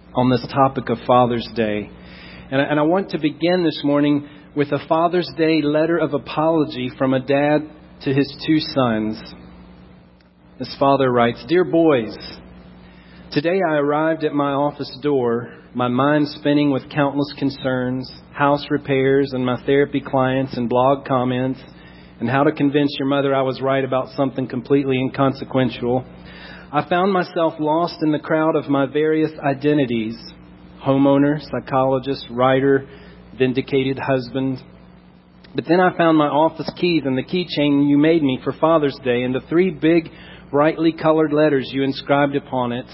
on this topic of Father's Day. And I want to begin this morning with a Father's Day letter of apology from a dad to his two sons. This father writes, "Dear boys, today I arrived at my office door, my mind spinning with countless concerns, house repairs and my therapy clients and blog comments, and how to convince your mother I was right about something completely inconsequential. I found myself lost in the crowd of my various identities: homeowner, psychologist, writer, vindicated husband. But then I found my office keys and the keychain you made me for Father's Day and the three big, brightly colored letters you inscribed upon it,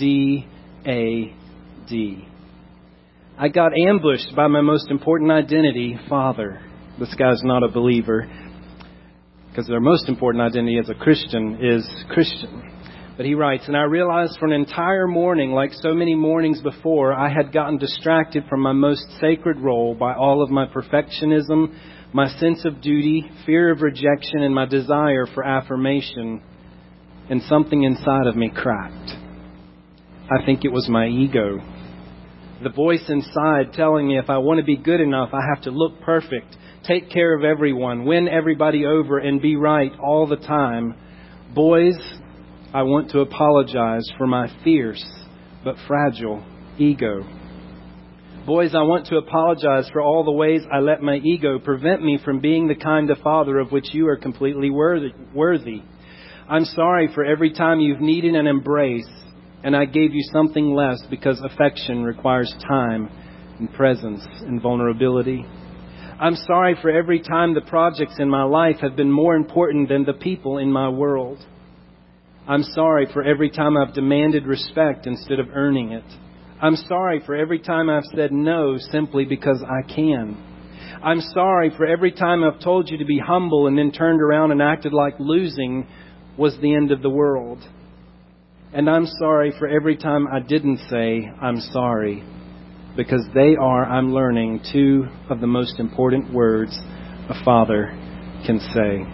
D-A-D. I got ambushed by my most important identity, Father." This guy's not a believer, because their most important identity as a Christian is Christian. But he writes, "And I realized for an entire morning, like so many mornings before, I had gotten distracted from my most sacred role by all of my perfectionism, my sense of duty, fear of rejection, and my desire for affirmation. And something inside of me cracked. I think it was my ego. The voice inside telling me if I want to be good enough, I have to look perfect, take care of everyone, win everybody over, and be right all the time. Boys, I want to apologize for my fierce but fragile ego. Boys, I want to apologize for all the ways I let my ego prevent me from being the kind of father of which you are completely worthy. I'm sorry for every time you've needed an embrace and I gave you something less because affection requires time and presence and vulnerability. I'm sorry for every time the projects in my life have been more important than the people in my world. I'm sorry for every time I've demanded respect instead of earning it. I'm sorry for every time I've said no simply because I can. I'm sorry for every time I've told you to be humble and then turned around and acted like losing was the end of the world. And I'm sorry for every time I didn't say I'm sorry, because they are, I'm learning, two of the most important words a father can say."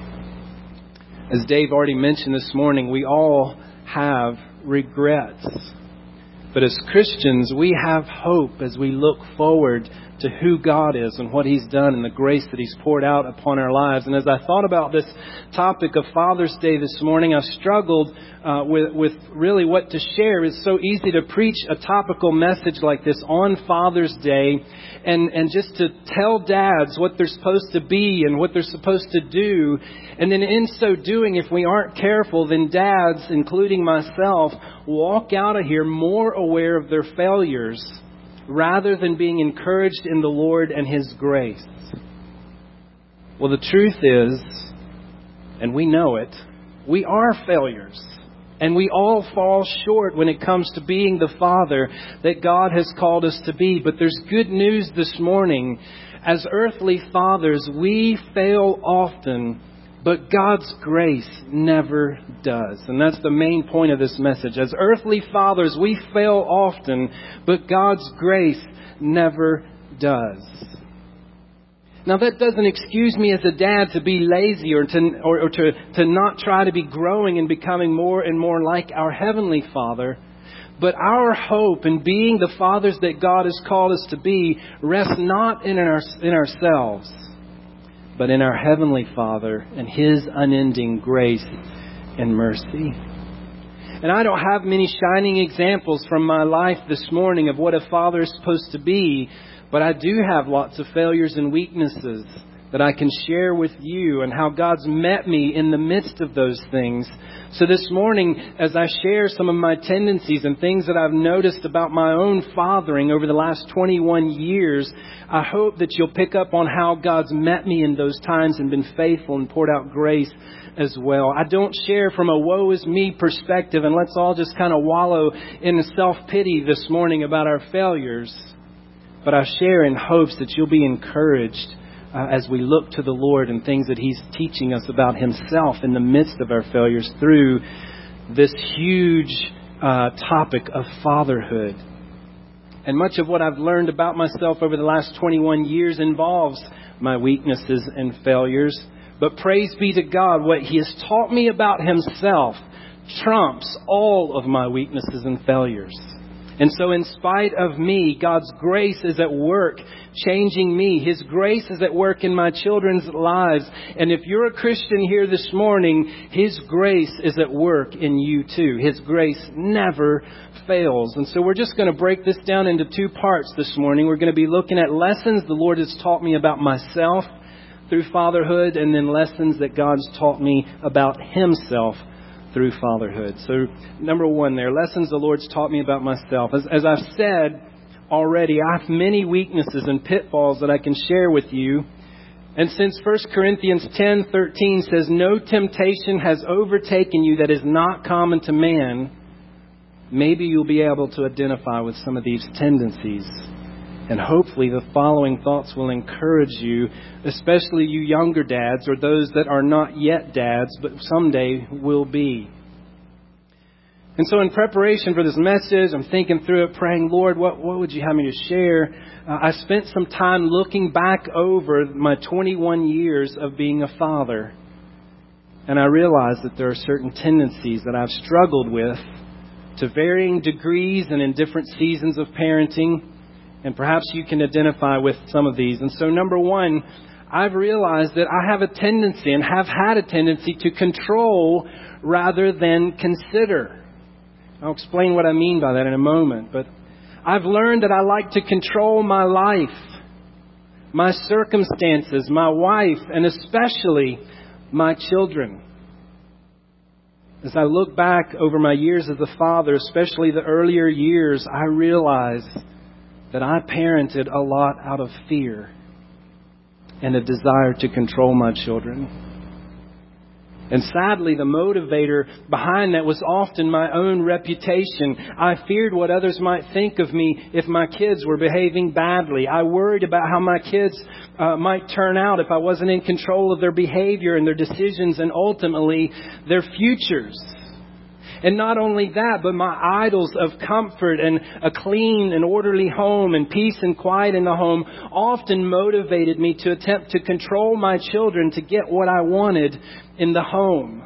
As Dave already mentioned this morning, we all have regrets. But as Christians, we have hope as we look forward to who God is and what He's done and the grace that He's poured out upon our lives. And as I thought about this topic of Father's Day this morning, I struggled with really what to share. It's so easy to preach a topical message like this on Father's Day and just to tell dads what they're supposed to be and what they're supposed to do. And then in so doing, if we aren't careful, then dads, including myself, walk out of here more aware of their failures rather than being encouraged in the Lord and His grace. Well, the truth is, and we know it, we are failures. And we all fall short when it comes to being the father that God has called us to be. But there's good news this morning. As earthly fathers, we fail often, but God's grace never does. And that's the main point of this message. As earthly fathers, we fail often, but God's grace never does. Now, that doesn't excuse me as a dad to be lazy or to not try to be growing and becoming more and more like our Heavenly Father. But our hope in being the fathers that God has called us to be rests not in ourselves, but in our Heavenly Father and His unending grace and mercy. And I don't have many shining examples from my life this morning of what a father is supposed to be, but I do have lots of failures and weaknesses that I can share with you and how God's met me in the midst of those things. So this morning, as I share some of my tendencies and things that I've noticed about my own fathering over the last 21 years, I hope that you'll pick up on how God's met me in those times and been faithful and poured out grace as well. I don't share from a woe is me perspective and let's all just kind of wallow in self-pity this morning about our failures. But I share in hopes that you'll be encouraged as we look to the Lord and things that He's teaching us about Himself in the midst of our failures through this huge topic of fatherhood. And much of what I've learned about myself over the last 21 years involves my weaknesses and failures. But praise be to God, what He has taught me about Himself trumps all of my weaknesses and failures. And so in spite of me, God's grace is at work changing me. His grace is at work in my children's lives. And if you're a Christian here this morning, His grace is at work in you too. His grace never fails. And so we're just going to break this down into two parts this morning. We're going to be looking at lessons the Lord has taught me about myself through fatherhood, and then lessons that God's taught me about Himself through fatherhood. So number one there, lessons the Lord's taught me about myself. As I've said already, I have many weaknesses and pitfalls that I can share with you. And since 1 Corinthians 10:13 says, no temptation has overtaken you that is not common to man, maybe you'll be able to identify with some of these tendencies. And hopefully the following thoughts will encourage you, especially you younger dads or those that are not yet dads, but someday will be. And so in preparation for this message, I'm thinking through it, praying, Lord, what would you have me to share? I spent some time looking back over my 21 years of being a father. And I realized that there are certain tendencies that I've struggled with to varying degrees and in different seasons of parenting. And perhaps you can identify with some of these. And so number one, I've realized that I have a tendency and have had a tendency to control rather than consider. I'll explain what I mean by that in a moment. But I've learned that I like to control my life, my circumstances, my wife, and especially my children. As I look back over my years as a father, especially the earlier years, I realize that I parented a lot out of fear and a desire to control my children. And sadly, the motivator behind that was often my own reputation. I feared what others might think of me if my kids were behaving badly. I worried about how my kids might turn out if I wasn't in control of their behavior and their decisions and ultimately their futures. And not only that, but my idols of comfort and a clean and orderly home and peace and quiet in the home often motivated me to attempt to control my children to get what I wanted in the home.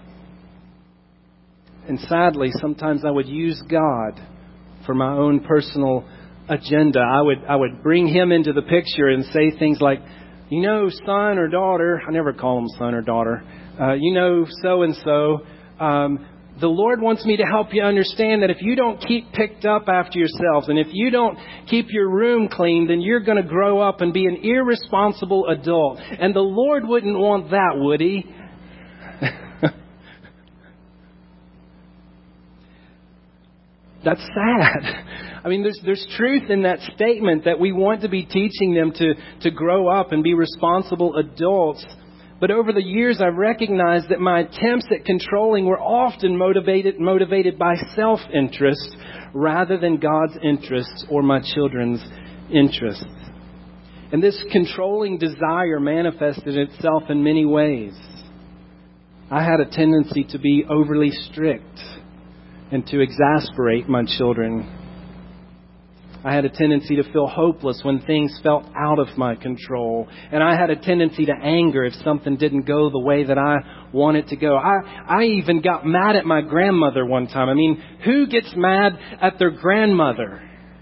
And sadly, sometimes I would use God for my own personal agenda. I would bring Him into the picture and say things like, you know, son or daughter, I never call them son or daughter, you know, so-and-so, the Lord wants me to help you understand that if you don't keep picked up after yourselves and if you don't keep your room clean, then you're going to grow up and be an irresponsible adult. And the Lord wouldn't want that, would He? That's sad. I mean, there's truth in that statement that we want to be teaching them to grow up and be responsible adults. But over the years, I've recognized that my attempts at controlling were often motivated by self-interest rather than God's interests or my children's interests. And this controlling desire manifested itself in many ways. I had a tendency to be overly strict and to exasperate my children. I had a tendency to feel hopeless when things felt out of my control. And I had a tendency to anger if something didn't go the way that I want it to go. I even got mad at my grandmother one time. I mean, who gets mad at their grandmother?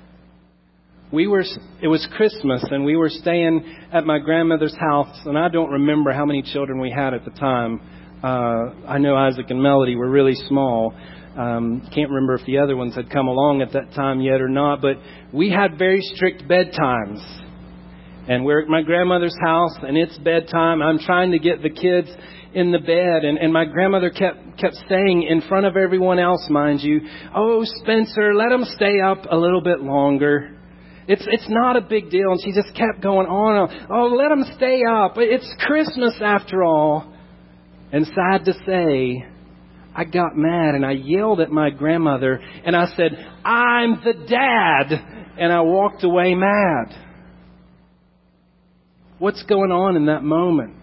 It was Christmas and we were staying at my grandmother's house, and I don't remember how many children we had at the time. I know Isaac and Melody were really small. Can't remember if the other ones had come along at that time yet or not, but we had very strict bedtimes. And we're at my grandmother's house and it's bedtime. I'm trying to get the kids in the bed, and my grandmother kept saying in front of everyone else, mind you, "Oh, Spencer, let them stay up a little bit longer. It's not a big deal." And she just kept going on. "Oh, let them stay up. It's Christmas after all." And sad to say, I got mad and I yelled at my grandmother and I said, "I'm the dad." And I walked away mad. What's going on in that moment?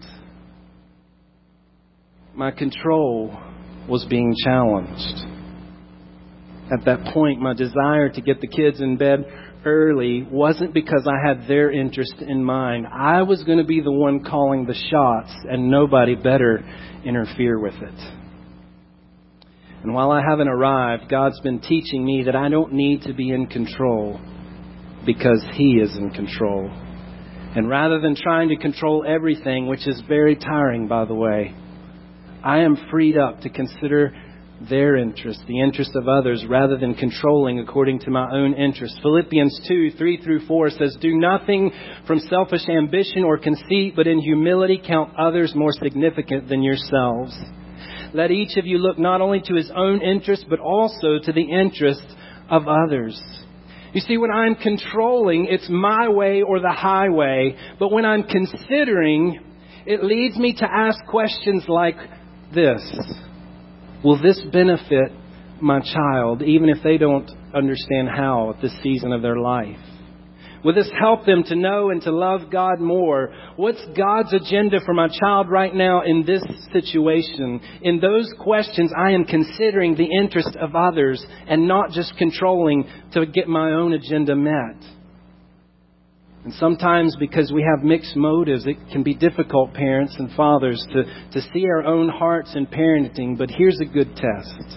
My control was being challenged. At that point, my desire to get the kids in bed early wasn't because I had their interest in mind. I was going to be the one calling the shots and nobody better interfere with it. And while I haven't arrived, God's been teaching me that I don't need to be in control because He is in control. And rather than trying to control everything, which is very tiring, by the way, I am freed up to consider their interest, the interest of others, rather than controlling according to my own interest. Philippians 2:3-4 says, "Do nothing from selfish ambition or conceit, but in humility count others more significant than yourselves. Let each of you look not only to his own interest, but also to the interest of others." You see, when I'm controlling, it's my way or the highway. But when I'm considering, it leads me to ask questions like this. Will this benefit my child, even if they don't understand how at this season of their life? Will this help them to know and to love God more? What's God's agenda for my child right now in this situation? In those questions, I am considering the interest of others and not just controlling to get my own agenda met. And sometimes because we have mixed motives, it can be difficult, parents and fathers, to see our own hearts in parenting. But here's a good test.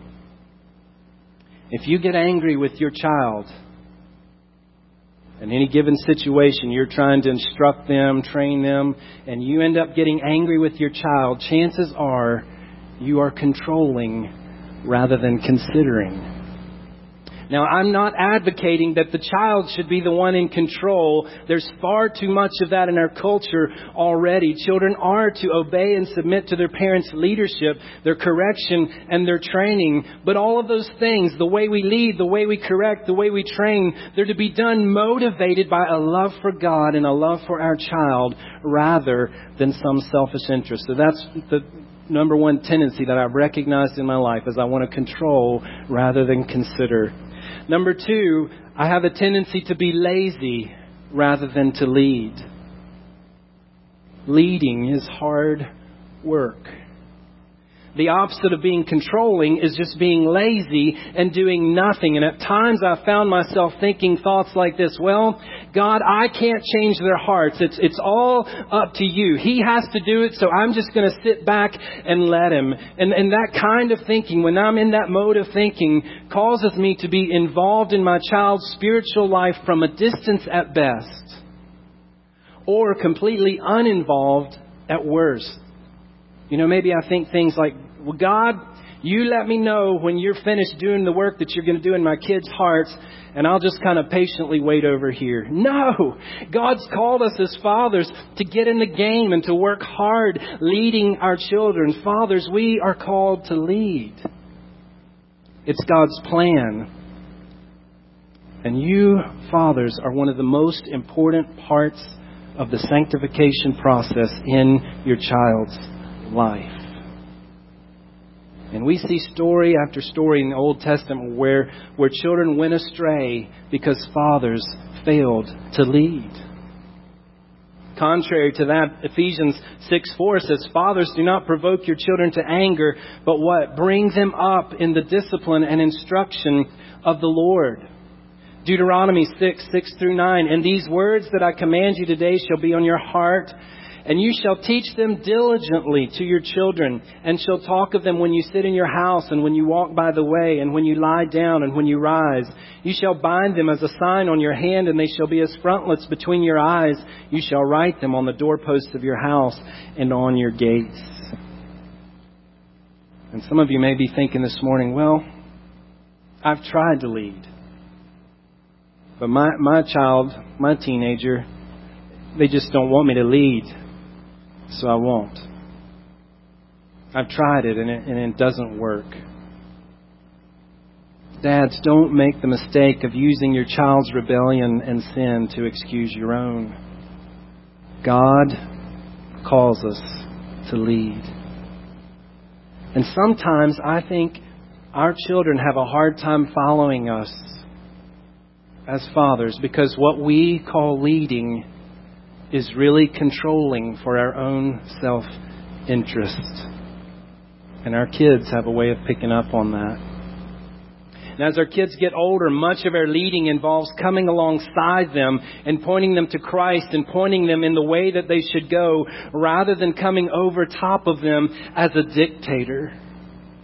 If you get angry with your child, in any given situation, you're trying to instruct them, train them, and you end up getting angry with your child, chances are you are controlling rather than considering. Now, I'm not advocating that the child should be the one in control. There's far too much of that in our culture already. Children are to obey and submit to their parents' leadership, their correction, and their training. But all of those things, the way we lead, the way we correct, the way we train, they're to be done motivated by a love for God and a love for our child rather than some selfish interest. So that's the number one tendency that I've recognized in my life, is I want to control rather than consider. Number two, I have a tendency to be lazy rather than to lead. Leading is hard work. The opposite of being controlling is just being lazy and doing nothing. And at times I found myself thinking thoughts like this: well, God, I can't change their hearts. It's all up to you. He has to do it, so I'm just going to sit back and let Him. And that kind of thinking, when I'm in that mode of thinking, causes me to be involved in my child's spiritual life from a distance at best, or completely uninvolved at worst. You know, maybe I think things like, well, God, you let me know when you're finished doing the work that you're going to do in my kids' hearts, and I'll just kind of patiently wait over here. No! God's called us as fathers to get in the game and to work hard leading our children. Fathers, we are called to lead. It's God's plan. And you, fathers, are one of the most important parts of the sanctification process in your child's life. And we see story after story in the Old Testament where children went astray because fathers failed to lead. Contrary to that, Ephesians 6:4 says, "Fathers, do not provoke your children to anger, but what? Bring them up in the discipline and instruction of the Lord." Deuteronomy 6:6-9, "And these words that I command you today shall be on your heart, and you shall teach them diligently to your children, and shall talk of them when you sit in your house, and when you walk by the way, and when you lie down, and when you rise. You shall bind them as a sign on your hand, and they shall be as frontlets between your eyes. You shall write them on the doorposts of your house and on your gates." And some of you may be thinking this morning, well, I've tried to lead. But my child, my teenager, they just don't want me to lead. So I won't. I've tried it and it doesn't work. Dads, don't make the mistake of using your child's rebellion and sin to excuse your own. God calls us to lead. And sometimes I think our children have a hard time following us as fathers because what we call leading is really controlling for our own self-interest. And our kids have a way of picking up on that. And as our kids get older, much of our leading involves coming alongside them and pointing them to Christ and pointing them in the way that they should go, rather than coming over top of them as a dictator.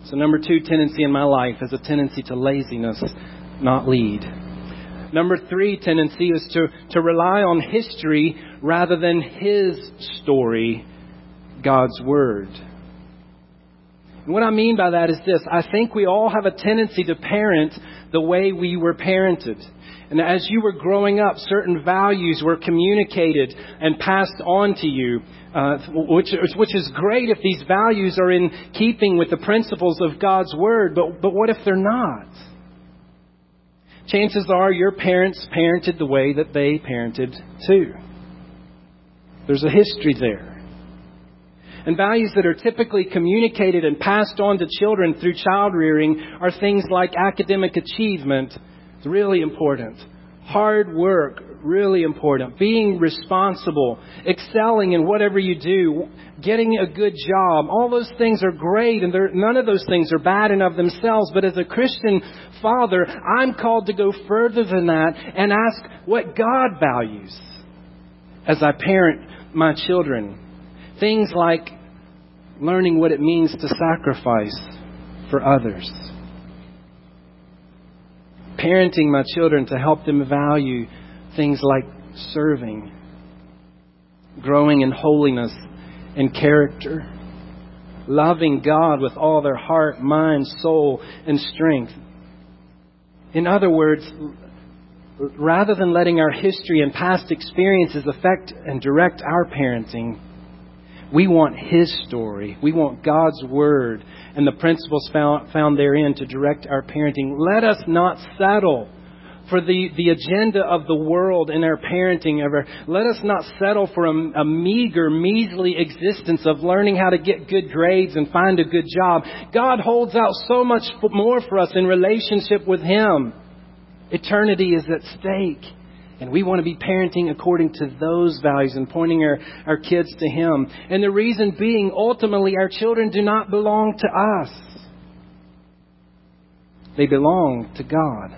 So number 2 tendency in my life is a tendency to laziness, not lead. Number 3 tendency is to rely on history rather than His story, God's Word. And what I mean by that is this. I think we all have a tendency to parent the way we were parented. And as you were growing up, certain values were communicated and passed on to you, which is great if these values are in keeping with the principles of God's Word. But what if they're not? Chances are your parents parented the way that they parented too. There's a history there. And values that are typically communicated and passed on to children through child rearing are things like academic achievement. It's really important. Hard work, really important. Being responsible, excelling in whatever you do, getting a good job. All those things are great, and none of those things are bad in of themselves. But as a Christian father, I'm called to go further than that and ask what God values as I parent my children. Things like learning what it means to sacrifice for others. Parenting my children to help them value things like serving, growing in holiness and character, loving God with all their heart, mind, soul, and strength. In other words, rather than letting our history and past experiences affect and direct our parenting, we want His story. We want God's Word and the principles found therein to direct our parenting. Let us not settle for the agenda of the world in our parenting. Let us not settle for a meager, measly existence of learning how to get good grades and find a good job. God holds out so much more for us in relationship with Him. Eternity is at stake. And we want to be parenting according to those values and pointing our kids to Him. And the reason being, ultimately, our children do not belong to us. They belong to God.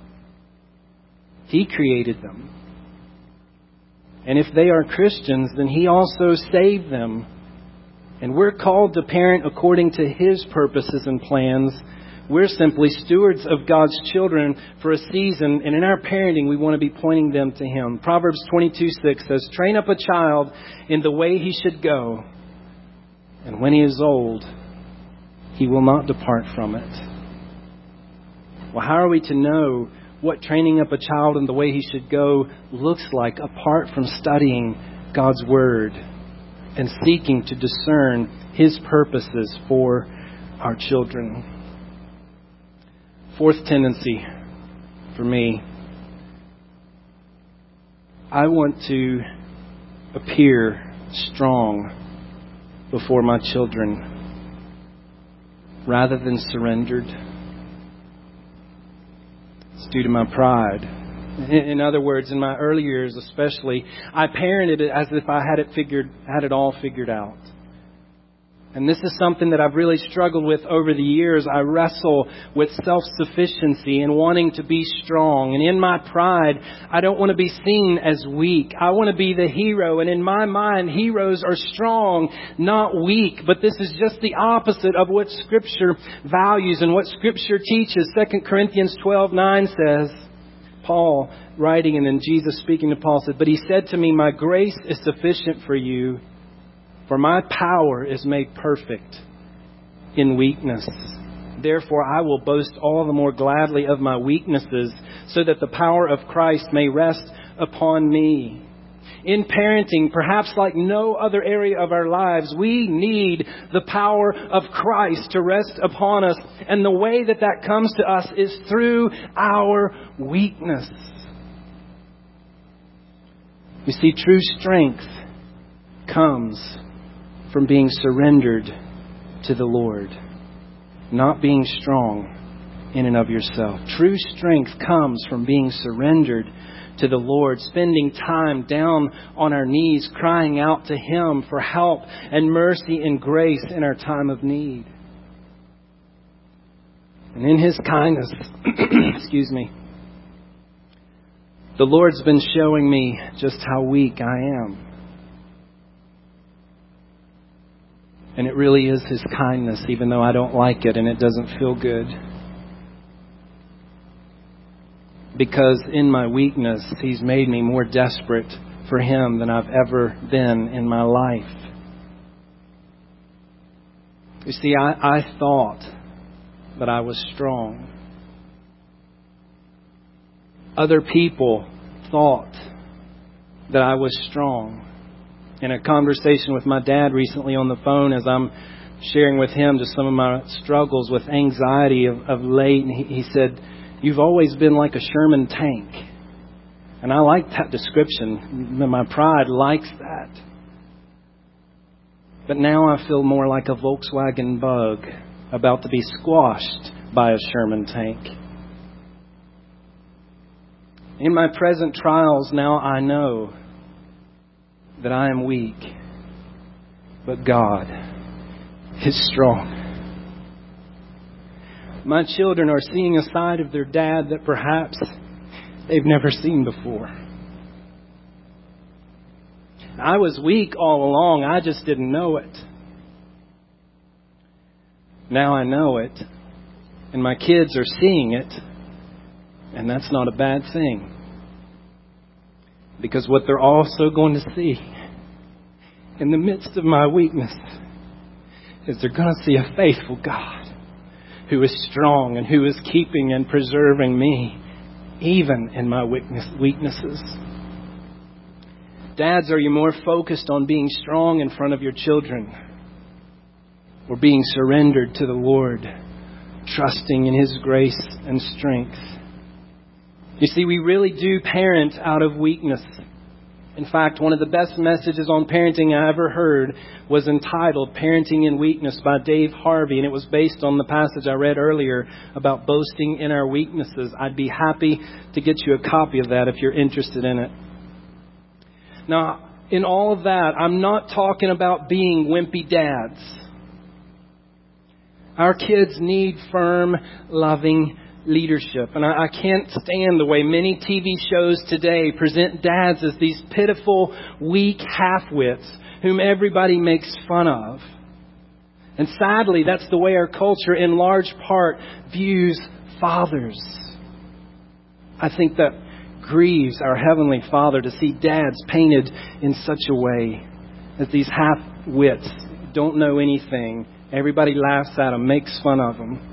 He created them. And if they are Christians, then He also saved them. And we're called to parent according to His purposes and plans. We're simply stewards of God's children for a season, and in our parenting, we want to be pointing them to Him. Proverbs 22:6 says, "Train up a child in the way he should go, and when he is old, he will not depart from it." Well, how are we to know what training up a child in the way he should go looks like apart from studying God's Word and seeking to discern His purposes for our children? Fourth tendency for me, I want to appear strong before my children rather than surrendered. It's due to my pride. In other words, in my early years especially, I parented it as if I had it all figured out. And this is something that I've really struggled with over the years. I wrestle with self-sufficiency and wanting to be strong. And in my pride, I don't want to be seen as weak. I want to be the hero. And in my mind, heroes are strong, not weak. But this is just the opposite of what Scripture values and what Scripture teaches. 2 Corinthians 12:9 says, Paul writing, and then Jesus speaking to Paul said, "But he said to me, my grace is sufficient for you, for my power is made perfect in weakness. Therefore, I will boast all the more gladly of my weaknesses, so that the power of Christ may rest upon me." In parenting, perhaps like no other area of our lives, we need the power of Christ to rest upon us. And the way that comes to us is through our weakness. You see, true strength comes from being surrendered to the Lord, not being strong in and of yourself. True strength comes from being surrendered to the Lord, spending time down on our knees, crying out to Him for help and mercy and grace in our time of need. And in His kindness, the Lord's been showing me just how weak I am. And it really is His kindness, even though I don't like it and it doesn't feel good. Because in my weakness, He's made me more desperate for Him than I've ever been in my life. You see, I thought that I was strong. Other people thought that I was strong. In a conversation with my dad recently on the phone, as I'm sharing with him just some of my struggles with anxiety of late, and he said, "You've always been like a Sherman tank." And I like that description. My pride likes that. But now I feel more like a Volkswagen Bug about to be squashed by a Sherman tank. In my present trials, now I know that I am weak, but God is strong. My children are seeing a side of their dad that perhaps they've never seen before. I was weak all along. I just didn't know it. Now I know it. And my kids are seeing it. And that's not a bad thing. Because what they're also going to see in the midst of my weakness is they're going to see a faithful God who is strong and who is keeping and preserving me even in my weaknesses. Dads, are you more focused on being strong in front of your children or being surrendered to the Lord, trusting in His grace and strength? You see, we really do parent out of weakness. In fact, one of the best messages on parenting I ever heard was entitled Parenting in Weakness by Dave Harvey, and it was based on the passage I read earlier about boasting in our weaknesses. I'd be happy to get you a copy of that if you're interested in it. Now, in all of that, I'm not talking about being wimpy dads. Our kids need firm, loving leadership. And I can't stand the way many TV shows today present dads as these pitiful, weak half-wits whom everybody makes fun of. And sadly, that's the way our culture in large part views fathers. I think that grieves our Heavenly Father to see dads painted in such a way as these half-wits, don't know anything. Everybody laughs at them, makes fun of them.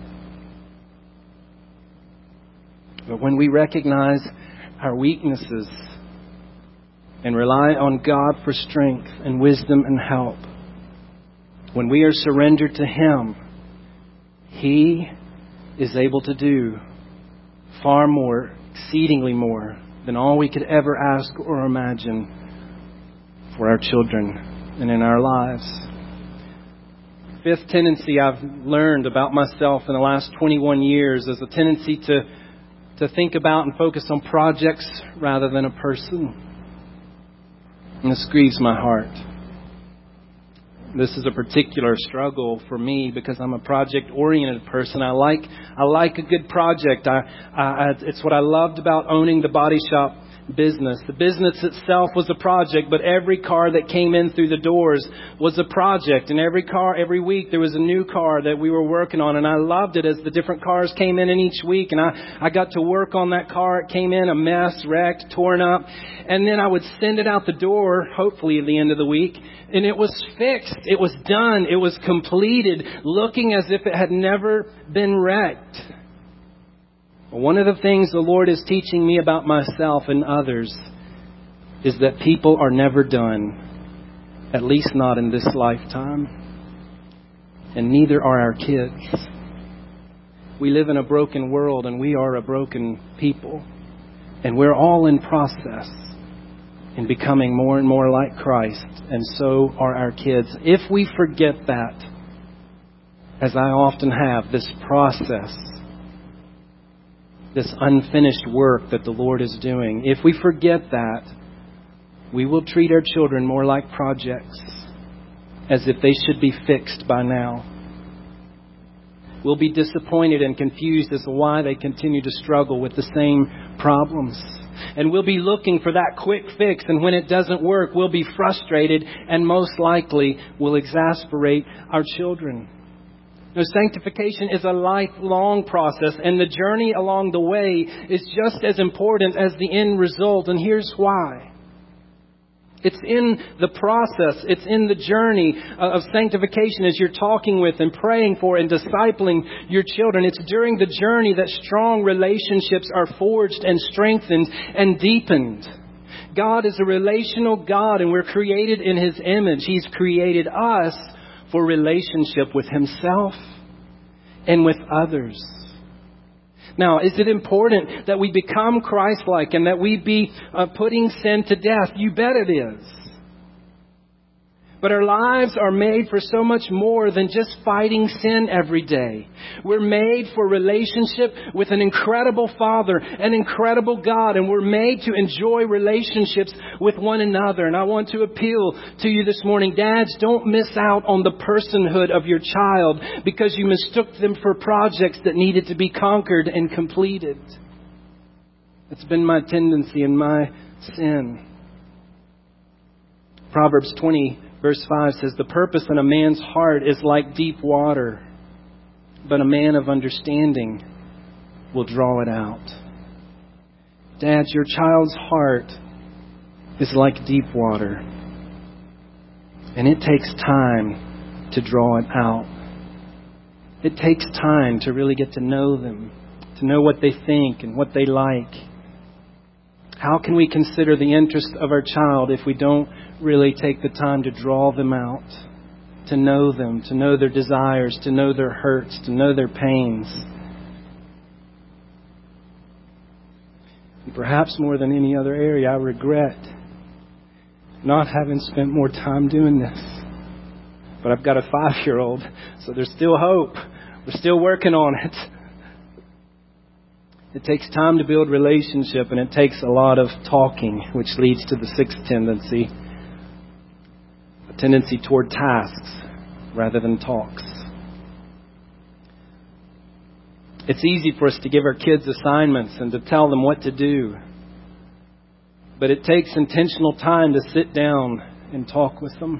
But when we recognize our weaknesses and rely on God for strength and wisdom and help, when we are surrendered to Him, He is able to do far more, exceedingly more, than all we could ever ask or imagine for our children and in our lives. Fifth tendency I've learned about myself in the last 21 years is a tendency to think about and focus on projects rather than a person. And this grieves my heart. This is a particular struggle for me because I'm a project-oriented person. I like a good project. It's what I loved about owning the Body Shop business. The business itself was a project, but every car that came in through the doors was a project. And every week there was a new car that we were working on. And I loved it as the different cars came in each week. And I got to work on that car. It came in a mess, wrecked, torn up. And then I would send it out the door, hopefully at the end of the week. And it was fixed. It was done. It was completed, looking as if it had never been wrecked. One of the things the Lord is teaching me about myself and others is that people are never done, at least not in this lifetime. And neither are our kids. We live in a broken world and we are a broken people. And we're all in process in becoming more and more like Christ. And so are our kids. If we forget that, as I often have, this process, this unfinished work that the Lord is doing, if we forget that, we will treat our children more like projects, as if they should be fixed by now. We'll be disappointed and confused as to why they continue to struggle with the same problems. And we'll be looking for that quick fix. And when it doesn't work, we'll be frustrated and most likely will exasperate our children. No, sanctification is a lifelong process, and the journey along the way is just as important as the end result. And here's why. It's in the process, it's in the journey of sanctification as you're talking with and praying for and discipling your children. It's during the journey that strong relationships are forged and strengthened and deepened. God is a relational God, and we're created in His image. He's created us for relationship with Himself and with others. Now, is it important that we become Christ-like and that we be putting sin to death? You bet it is. But our lives are made for so much more than just fighting sin every day. We're made for relationship with an incredible Father, an incredible God, and we're made to enjoy relationships with one another. And I want to appeal to you this morning, dads, don't miss out on the personhood of your child because you mistook them for projects that needed to be conquered and completed. It's been my tendency and my sin. Proverbs 20 Verse 5 says, the purpose in a man's heart is like deep water, but a man of understanding will draw it out. Dad, your child's heart is like deep water, and it takes time to draw it out. It takes time to really get to know them, to know what they think and what they like. How can we consider the interest of our child if we don't really take the time to draw them out, to know them, to know their desires, to know their hurts, to know their pains? And perhaps more than any other area, I regret not having spent more time doing this. But I've got a 5-year-old, so there's still hope. We're still working on it. It takes time to build relationship, and it takes a lot of talking, which leads to the sixth tendency, a tendency toward tasks rather than talks. It's easy for us to give our kids assignments and to tell them what to do, but it takes intentional time to sit down and talk with them.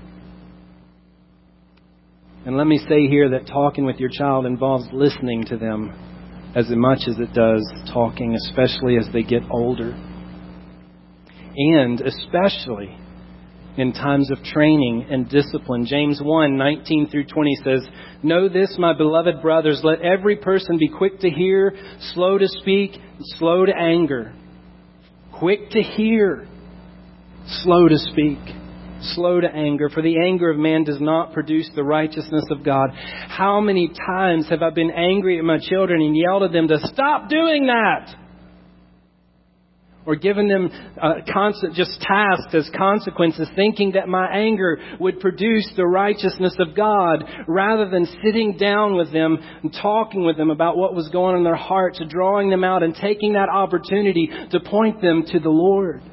And let me say here that talking with your child involves listening to them as much as it does talking, especially as they get older. And especially in times of training and discipline. James 1:19 through 20 says, know this, my beloved brothers, let every person be quick to hear, slow to speak, slow to anger. Quick to hear, slow to speak, slow to anger, for the anger of man does not produce the righteousness of God. How many times have I been angry at my children and yelled at them to stop doing that? Or given them constant just tasks as consequences, thinking that my anger would produce the righteousness of God, rather than sitting down with them and talking with them about what was going on in their hearts, drawing them out and taking that opportunity to point them to the Lord.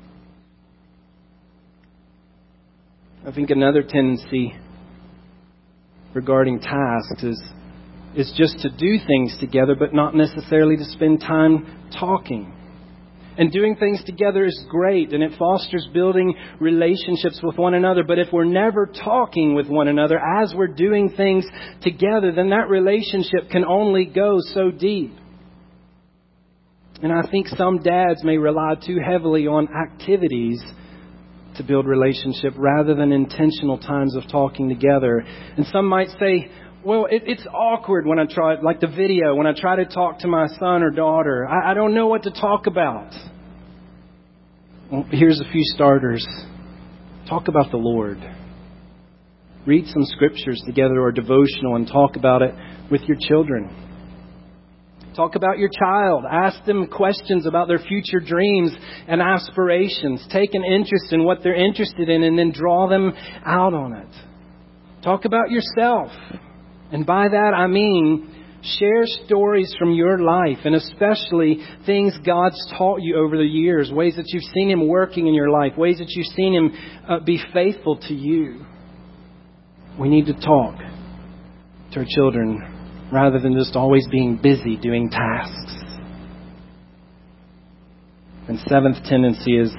I think another tendency regarding tasks is just to do things together, but not necessarily to spend time talking. And doing things together is great, and it fosters building relationships with one another. But if we're never talking with one another as we're doing things together, then that relationship can only go so deep. And I think some dads may rely too heavily on activities to build relationship rather than intentional times of talking together. And some might say, well, it's awkward when I try, like the video, when I try to talk to my son or daughter. I don't know what to talk about. Well, here's a few starters. Talk about the Lord. Read some scriptures together or devotional and talk about it with your children. Talk about your child. Ask them questions about their future dreams and aspirations. Take an interest in what they're interested in and then draw them out on it. Talk about yourself. And by that I mean share stories from your life, and especially things God's taught you over the years, ways that you've seen Him working in your life, ways that you've seen Him be faithful to you. We need to talk to our children rather than just always being busy doing tasks. And seventh tendency is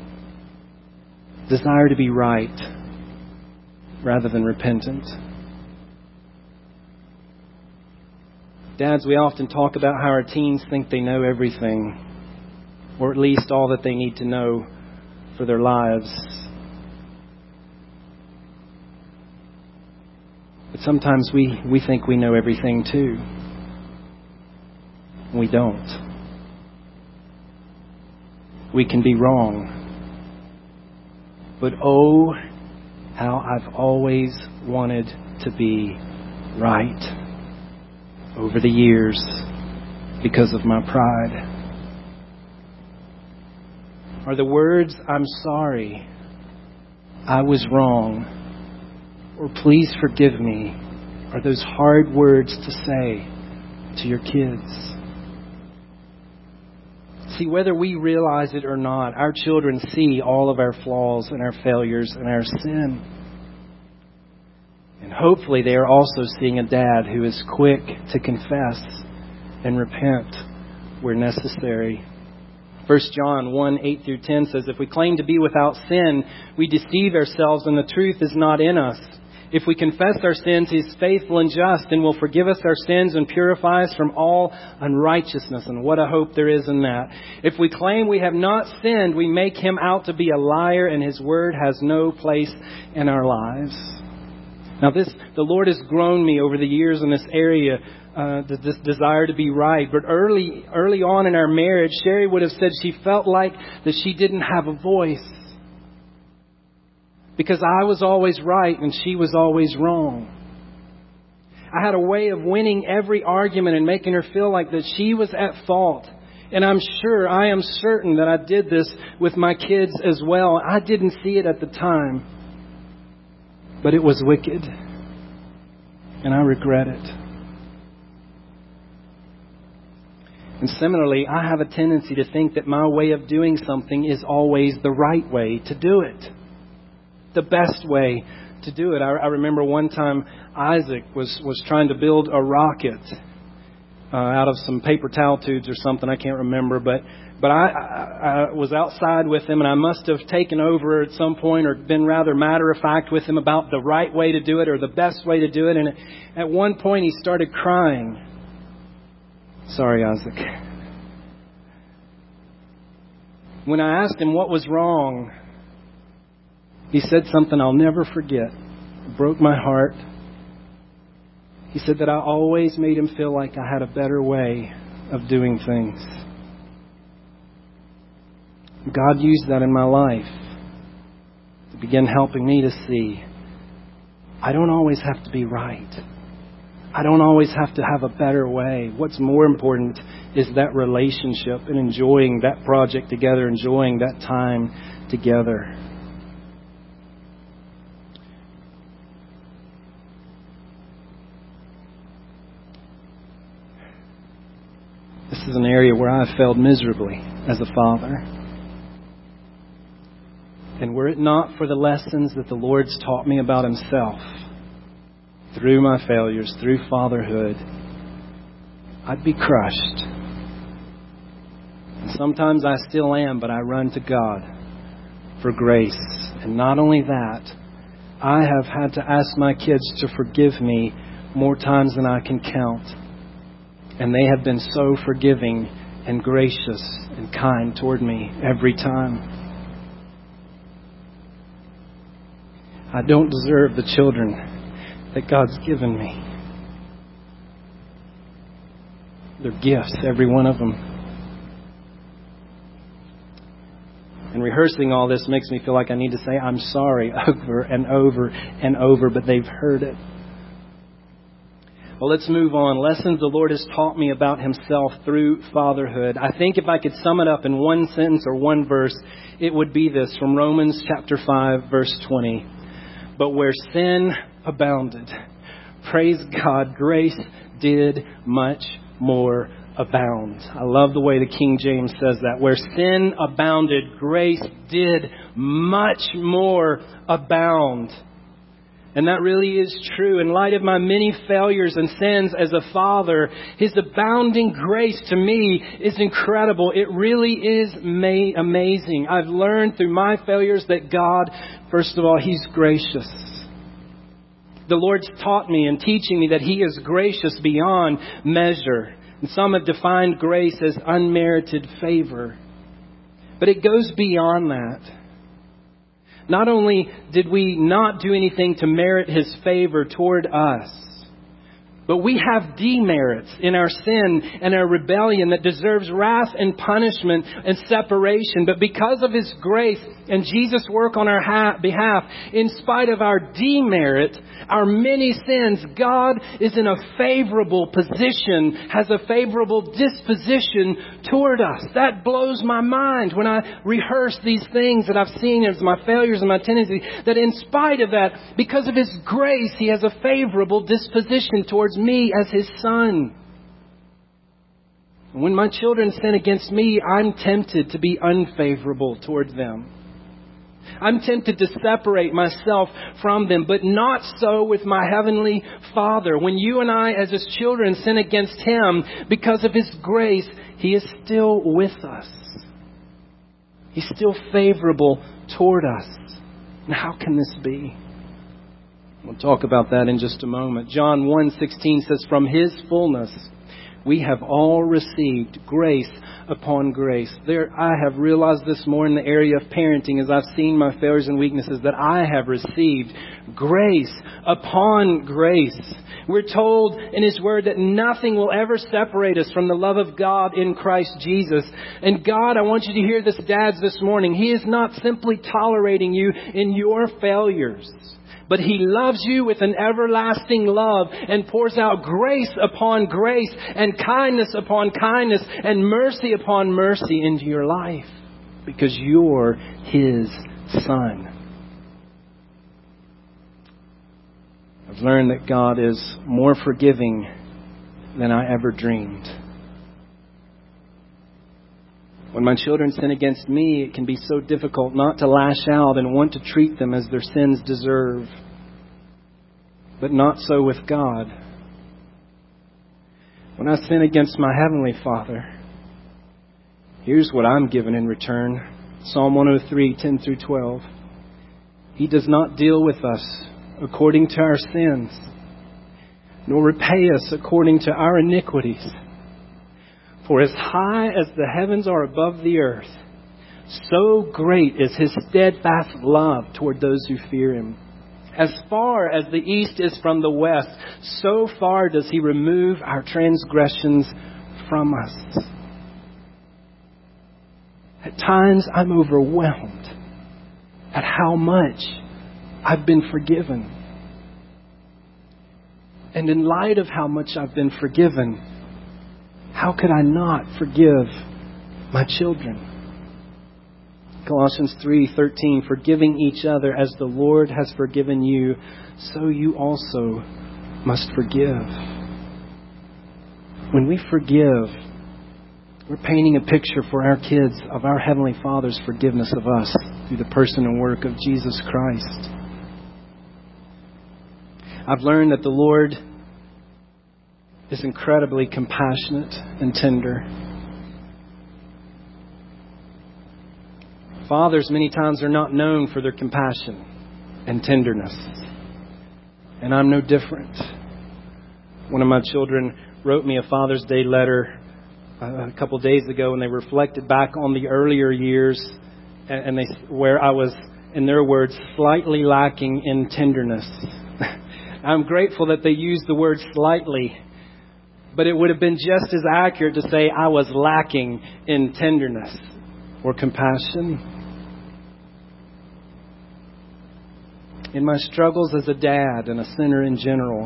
desire to be right rather than repentant. Dads, we often talk about how our teens think they know everything, or at least all that they need to know for their lives. But sometimes we think we know everything too. We don't. We can be wrong. But oh, how I've always wanted to be right over the years because of my pride. Are the words, "I'm sorry, I was wrong," or "please forgive me," are those hard words to say to your kids? See, whether we realize it or not, our children see all of our flaws and our failures and our sin. And hopefully they are also seeing a dad who is quick to confess and repent where necessary. 1 John 1:8-10 says, "If we claim to be without sin, we deceive ourselves and the truth is not in us. If we confess our sins, He is faithful and just and will forgive us our sins and purify us from all unrighteousness." And what a hope there is in that. If we claim we have not sinned, we make Him out to be a liar and His word has no place in our lives. Now the Lord has grown me over the years in this area, this desire to be right. But early on in our marriage, Sherry would have said she felt like that she didn't have a voice, because I was always right and she was always wrong. I had a way of winning every argument and making her feel like that she was at fault. And I am certain that I did this with my kids as well. I didn't see it at the time, but it was wicked. And I regret it. And similarly, I have a tendency to think that my way of doing something is always the right way to do it. The best way to do it. I remember one time Isaac was trying to build a rocket out of some paper towel tubes or something. I can't remember, but I was outside with him, and I must have taken over at some point or been rather matter-of-fact with him about the right way to do it or the best way to do it. And at one point he started crying. Sorry, Isaac. When I asked him what was wrong, he said something I'll never forget. It broke my heart. He said that I always made him feel like I had a better way of doing things. God used that in my life to begin helping me to see I don't always have to be right. I don't always have to have a better way. What's more important is that relationship and enjoying that project together, enjoying that time together. This is an area where I have failed miserably as a father. And were it not for the lessons that the Lord's taught me about Himself through my failures, through fatherhood, I'd be crushed. And sometimes I still am, but I run to God for grace. And not only that, I have had to ask my kids to forgive me more times than I can count. And they have been so forgiving and gracious and kind toward me every time. I don't deserve the children that God's given me. They're gifts, every one of them. And rehearsing all this makes me feel like I need to say I'm sorry over and over and over, but they've heard it. Well, let's move on. Lessons the Lord has taught me about Himself through fatherhood. I think if I could sum it up in one sentence or one verse, it would be this from Romans chapter 5, verse 20. But where sin abounded, praise God, grace did much more abound. I love the way the King James says that. Where sin abounded, grace did much more abound. And that really is true. In light of my many failures and sins as a father, His abounding grace to me is incredible. It really is amazing. I've learned through my failures that God, first of all, He's gracious. The Lord's taught me and teaching me that He is gracious beyond measure. And some have defined grace as unmerited favor. But it goes beyond that. Not only did we not do anything to merit His favor toward us, but we have demerits in our sin and our rebellion that deserves wrath and punishment and separation. But because of His grace and Jesus' work on our behalf, in spite of our demerit, our many sins, God is in a favorable position, has a favorable disposition toward us. That blows my mind when I rehearse these things that I've seen as my failures and my tendencies, that in spite of that, because of His grace, He has a favorable disposition towards me as His son. When my children sin against me, I'm tempted to be unfavorable toward them. I'm tempted to separate myself from them, but not so with my Heavenly Father. When you and I, as His children, sin against Him, because of His grace, He is still with us. He's still favorable toward us. And how can this be? We'll talk about that in just a moment. John 1:16 says, "From His fullness we have all received grace upon grace." I have realized this more in the area of parenting as I've seen my failures and weaknesses, that I have received grace upon grace. We're told in His Word that nothing will ever separate us from the love of God in Christ Jesus. And God, I want you to hear this, dads, this morning. He is not simply tolerating you in your failures, but He loves you with an everlasting love and pours out grace upon grace and kindness upon kindness and mercy upon mercy into your life because you're His son. I've learned that God is more forgiving than I ever dreamed. When my children sin against me, it can be so difficult not to lash out and want to treat them as their sins deserve. But not so with God. When I sin against my Heavenly Father, here's what I'm given in return. Psalm 103:10-12. He does not deal with us according to our sins, nor repay us according to our iniquities. For as high as the heavens are above the earth, so great is His steadfast love toward those who fear Him. As far as the east is from the west, so far does He remove our transgressions from us. At times I'm overwhelmed at how much I've been forgiven. And in light of how much I've been forgiven, how could I not forgive my children? Colossians 3:13, "Forgiving each other as the Lord has forgiven you, so you also must forgive." When we forgive, we're painting a picture for our kids of our Heavenly Father's forgiveness of us through the person and work of Jesus Christ. I've learned that the Lord is incredibly compassionate and tender. Fathers many times are not known for their compassion and tenderness. And I'm no different. One of my children wrote me a Father's Day letter a couple days ago, and they reflected back on the earlier years and where I was, in their words, slightly lacking in tenderness. I'm grateful that they used the word slightly, but it would have been just as accurate to say I was lacking in tenderness or compassion. In my struggles as a dad and a sinner in general,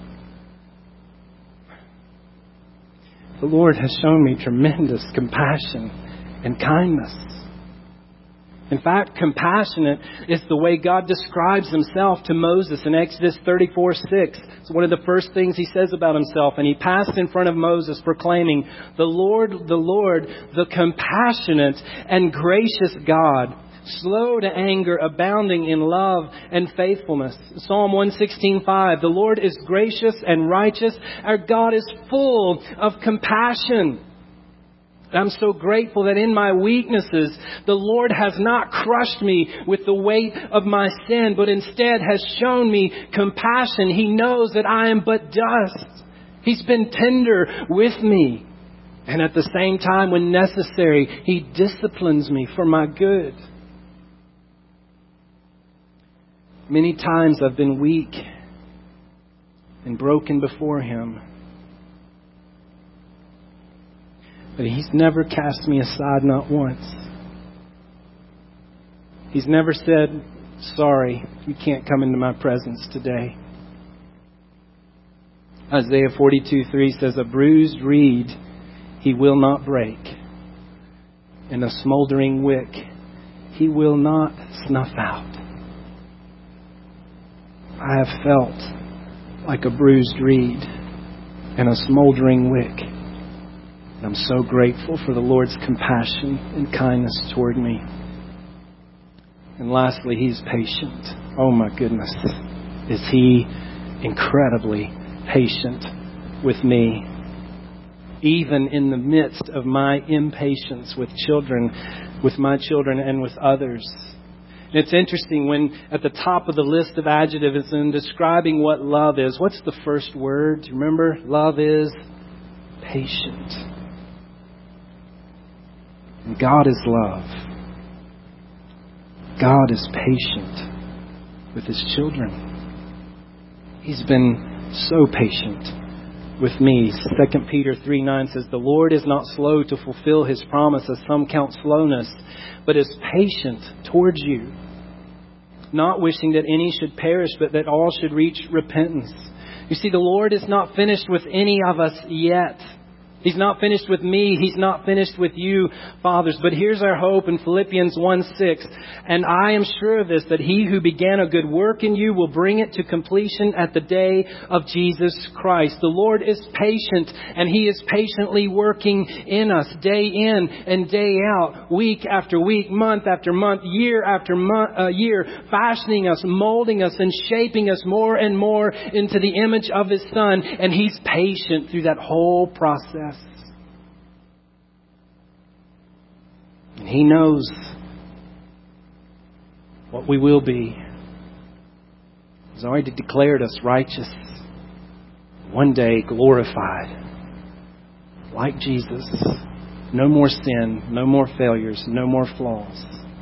the Lord has shown me tremendous compassion and kindness. In fact, compassionate is the way God describes Himself to Moses in Exodus 34:6. It's one of the first things He says about Himself. And He passed in front of Moses proclaiming, the Lord, the compassionate and gracious God, slow to anger, abounding in love and faithfulness. Psalm 116:5, the Lord is gracious and righteous. Our God is full of compassion. I'm so grateful that in my weaknesses, the Lord has not crushed me with the weight of my sin, but instead has shown me compassion. He knows that I am but dust. He's been tender with me. And at the same time, when necessary, He disciplines me for my good. Many times I've been weak and broken before Him. But He's never cast me aside, not once. He's never said, sorry, you can't come into my presence today. Isaiah 42:3 says, a bruised reed He will not break, and a smoldering wick He will not snuff out. I have felt like a bruised reed and a smoldering wick. And I'm so grateful for the Lord's compassion and kindness toward me. And lastly, He's patient. Oh my goodness, is He incredibly patient with me. Even in the midst of my impatience with my children and with others. And it's interesting when at the top of the list of adjectives in describing what love is, what's the first word? Do you remember? Love is patient. And God is love. God is patient with His children. He's been so patient with me. 2 Peter 3:9 says, the Lord is not slow to fulfill His promise, as some count slowness, but is patient towards you, not wishing that any should perish, but that all should reach repentance. You see, the Lord is not finished with any of us yet. He's not finished with me. He's not finished with you, fathers. But here's our hope in Philippians 1:6. And I am sure of this, that He who began a good work in you will bring it to completion at the day of Jesus Christ. The Lord is patient, and He is patiently working in us day in and day out, week after week, month after month, year after year, fashioning us, molding us, and shaping us more and more into the image of His Son. And He's patient through that whole process. And He knows what we will be. He's already declared us righteous. One day glorified. Like Jesus. No more sin, no more failures, no more flaws.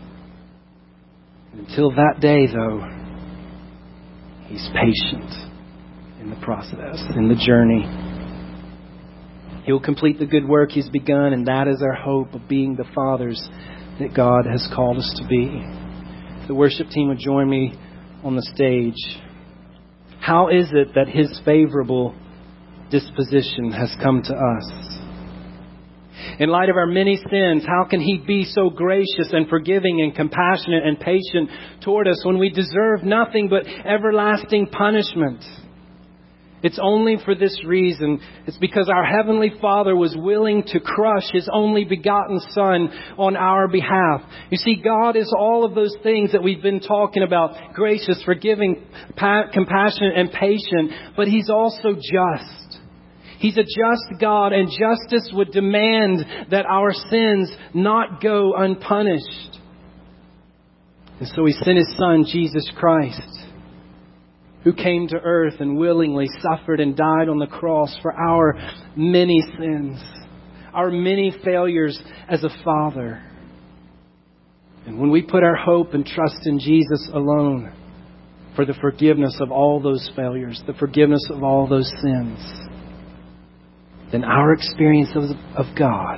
Until that day, though, He's patient in the process, in the journey. He'll complete the good work He's begun, and that is our hope of being the fathers that God has called us to be. If the worship team would join me on the stage. How is it that His favorable disposition has come to us? In light of our many sins, how can He be so gracious and forgiving and compassionate and patient toward us when we deserve nothing but everlasting punishment? It's only for this reason. It's because our Heavenly Father was willing to crush His only begotten Son on our behalf. You see, God is all of those things that we've been talking about. Gracious, forgiving, compassionate, and patient. But He's also just. He's a just God, and justice would demand that our sins not go unpunished. And so He sent His Son, Jesus Christ, who came to earth and willingly suffered and died on the cross for our many sins, our many failures as a father. And when we put our hope and trust in Jesus alone for the forgiveness of all those failures, the forgiveness of all those sins, then our experience of God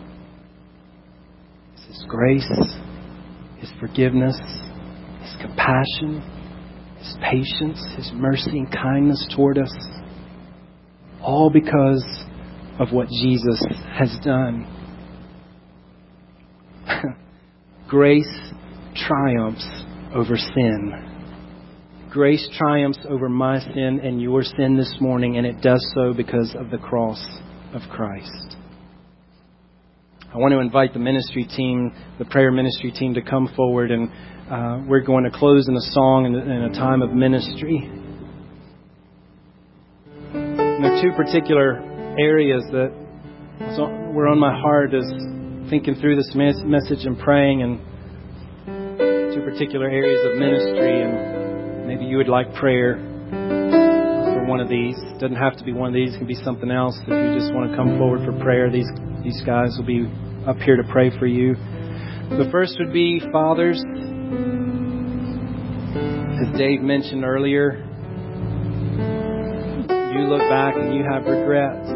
is His grace, His forgiveness, His compassion, His patience, His mercy and kindness toward us. All because of what Jesus has done. Grace triumphs over sin. Grace triumphs over my sin and your sin this morning, and it does so because of the cross of Christ. I want to invite the ministry team, the prayer ministry team, to come forward, and we're going to close in a song and in a time of ministry. And there are two particular areas that were on my heart as thinking through this message and praying, and two particular areas of ministry, and maybe you would like prayer for one of these. It doesn't have to be one of these. It can be something else. If you just want to come forward for prayer, these guys will be up here to pray for you. The first would be fathers. As Dave mentioned earlier, you look back and you have regrets.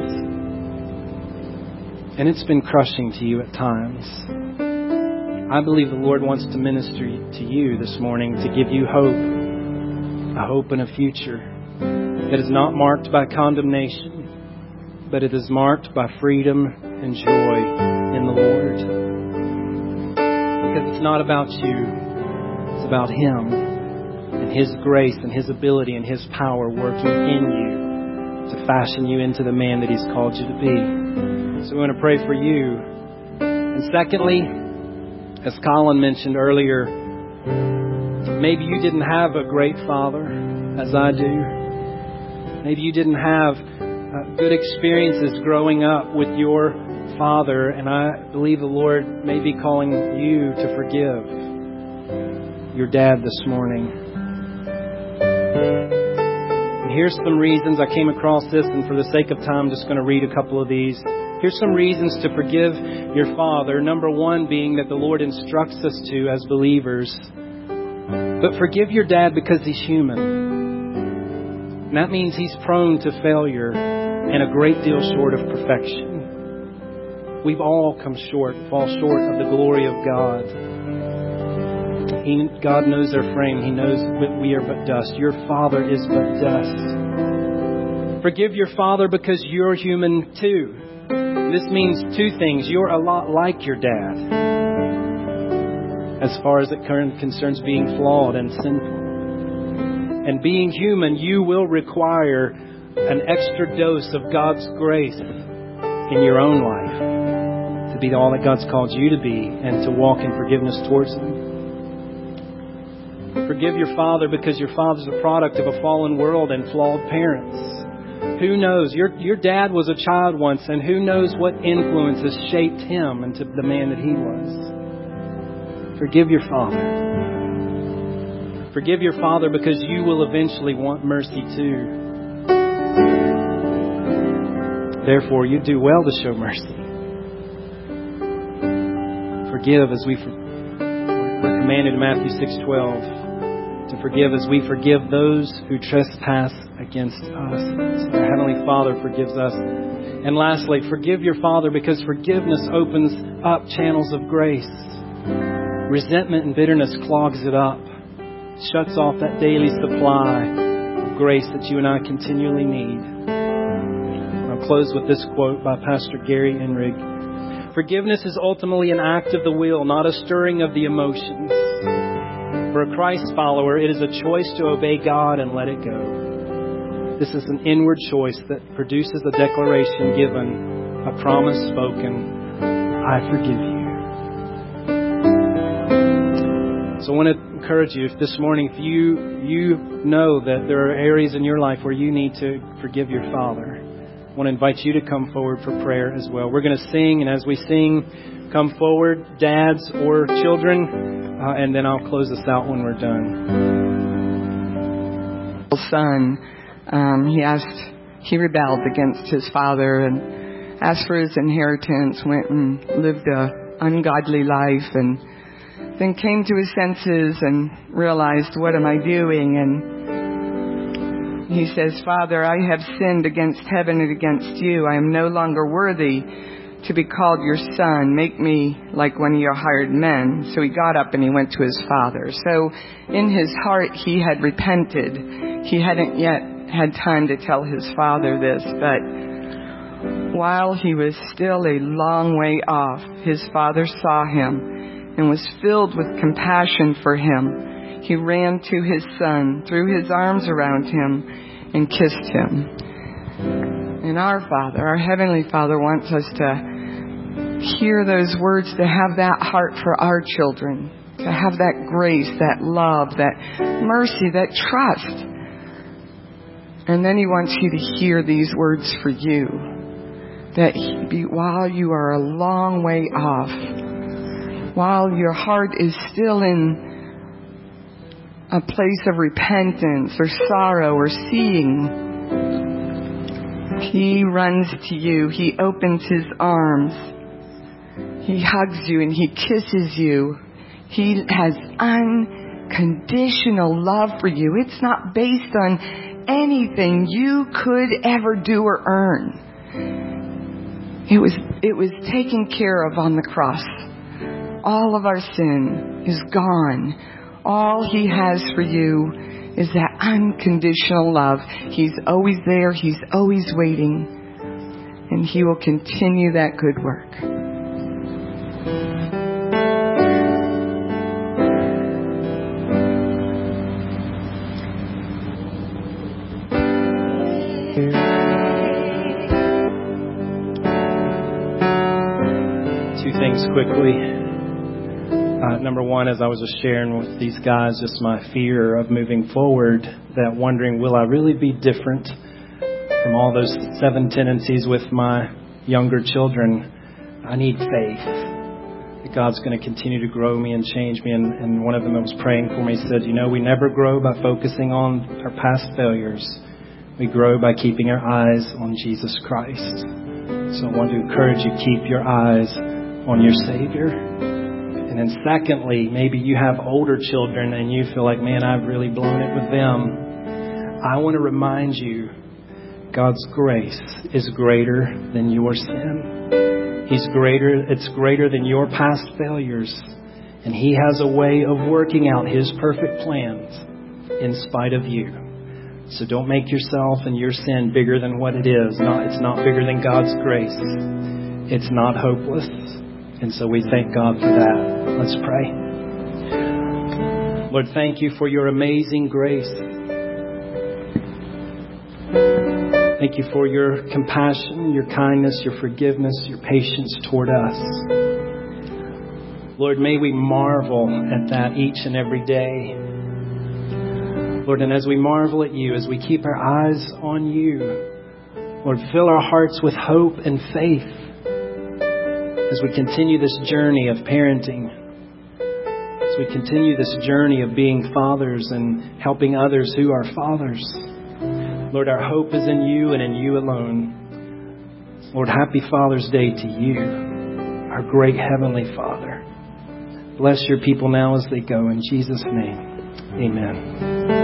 And it's been crushing to you at times. I believe the Lord wants to minister to you this morning to give you hope. A hope and a future that is not marked by condemnation, but it is marked by freedom and joy in the Lord. Because it's not about you. It's about Him and His grace and His ability and His power working in you to fashion you into the man that He's called you to be. So we want to pray for you. And secondly, as Colin mentioned earlier, maybe you didn't have a great father as I do. Maybe you didn't have good experiences growing up with your father, and I believe the Lord may be calling you to forgive your dad this morning. And here's some reasons I came across this, and for the sake of time, I'm just going to read a couple of these. Here's some reasons to forgive your father. Number one being that the Lord instructs us to as believers. But forgive your dad because he's human. And that means he's prone to failure and a great deal short of perfection. We've all come short, fall short of the glory of God. God knows our frame. He knows that we are but dust. Your father is but dust. Forgive your father because you're human too. This means two things. You're a lot like your dad as far as it concerns being flawed and sinful. And being human, you will require an extra dose of God's grace in your own life to be all that God's called you to be and to walk in forgiveness towards Him. Forgive your father because your father's a product of a fallen world and flawed parents. Who knows? Your dad was a child once, and who knows what influences shaped him into the man that he was. Forgive your father. Forgive your father because you will eventually want mercy too. Therefore, you do well to show mercy. Forgive as we're commanded in Matthew 6:12 to forgive as we forgive those who trespass against us. So our Heavenly Father forgives us. And lastly, forgive your father because forgiveness opens up channels of grace. Resentment and bitterness clogs it up. Shuts off that daily supply of grace that you and I continually need. I'll close with this quote by Pastor Gary Enrig. Forgiveness is ultimately an act of the will, not a stirring of the emotions. For a Christ follower, it is a choice to obey God and let it go. This is an inward choice that produces a declaration given, a promise spoken, I forgive you. So I want to encourage you, if this morning, if you know that there are areas in your life where you need to forgive your father, I want to invite you to come forward for prayer as well. We're going to sing, and as we sing, come forward, dads or children. And then I'll close this out when we're done. Son, he rebelled against his father and asked for his inheritance, went and lived an ungodly life, and then came to his senses and realized, what am I doing? And he says, Father, I have sinned against heaven and against you. I am no longer worthy to be called your son. Make me like one of your hired men. So he got up and he went to his father. So in his heart, he had repented. He hadn't yet had time to tell his father this, but while he was still a long way off, his father saw him and was filled with compassion for him. He ran to his son, threw his arms around him, and kissed him. And our Father, our Heavenly Father, wants us to hear those words, to have that heart for our children, to have that grace, that love, that mercy, that trust. And then He wants you to hear these words for you, that while you are a long way off, while your heart is still in a place of repentance or sorrow or seeing, He runs to you. He opens His arms. He hugs you and He kisses you. He has unconditional love for you. It's not based on anything you could ever do or earn. It was taken care of on the cross. All of our sin is gone. All He has for you is that unconditional love. He's always there. He's always waiting. And He will continue that good work. Two things quickly. Number one, as I was just sharing with these guys, just my fear of moving forward, that wondering, will I really be different from all those 7 tendencies with my younger children? I need faith that God's going to continue to grow me and change me. And one of them that was praying for me said, we never grow by focusing on our past failures. We grow by keeping our eyes on Jesus Christ. So I want to encourage you, keep your eyes on your Savior. And then secondly, maybe you have older children and you feel like, man, I've really blown it with them. I want to remind you, God's grace is greater than your sin. It's greater than your past failures. And He has a way of working out His perfect plans in spite of you. So don't make yourself and your sin bigger than what it is. It's not bigger than God's grace. It's not hopeless. And so we thank God for that. Let's pray. Lord, thank You for Your amazing grace. Thank You for Your compassion, Your kindness, Your forgiveness, Your patience toward us. Lord, may we marvel at that each and every day. Lord, and as we marvel at You, as we keep our eyes on You, Lord, fill our hearts with hope and faith as we continue this journey of parenting, as we continue this journey of being fathers and helping others who are fathers. Lord, our hope is in You and in You alone. Lord, happy Father's Day to You, our great Heavenly Father. Bless Your people now as they go. In Jesus' name, amen.